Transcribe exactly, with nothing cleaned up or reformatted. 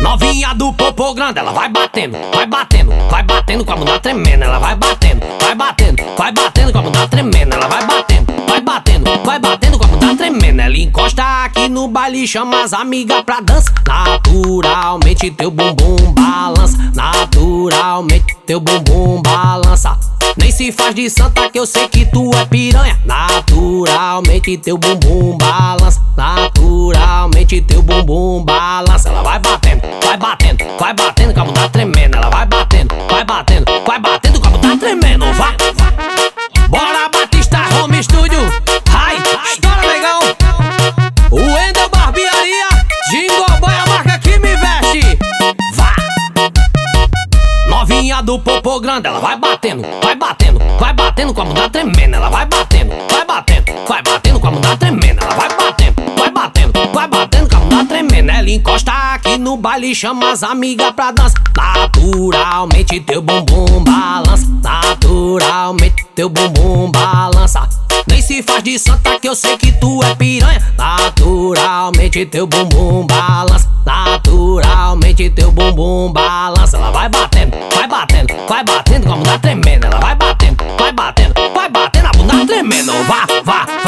Novinha do popô grande, ela vai batendo, vai batendo, vai batendo com a bunda tremenda. Ela vai batendo, vai batendo, vai batendo com a bunda tremenda. Ela vai batendo, vai batendo, vai batendo com a bunda tremenda. Ela encosta aqui no baile, chama as amigas pra dança. Naturalmente teu bumbum balança, naturalmente teu bumbum balança. Nem se faz de santa que eu sei que tu é piranha. Naturalmente teu bumbum balança, naturalmente teu bumbum balança. Ela vai batendo, vai batendo, vai batendo com a bunda tremenda. Ela vai batendo, vai batendo, vai batendo com a bunda tremenda. Vai, bora Batista Home Studio. Ai, estoura legal. O Wendel Barbearia, Jingle Boy, a marca que me veste. Vá. Novinha do popô grande, ela vai batendo, vai batendo, vai batendo com a bunda tremenda. Ela vai batendo, vai batendo, vai batendo com a bunda tremenda. Ela vai batendo, vai batendo, vai batendo com a bunda tremenda. Ela encosta aqui no baile, chama as amigas pra dança. Naturalmente teu bumbum balança, naturalmente teu bumbum balança. Nem se faz de santa que eu sei que tu é piranha. Naturalmente teu bumbum balança, naturalmente teu bumbum balança. Ela vai batendo, vai batendo, vai batendo com a bunda tremenda. Ela vai batendo, vai batendo, vai batendo a bunda tremenda. Vá, vá.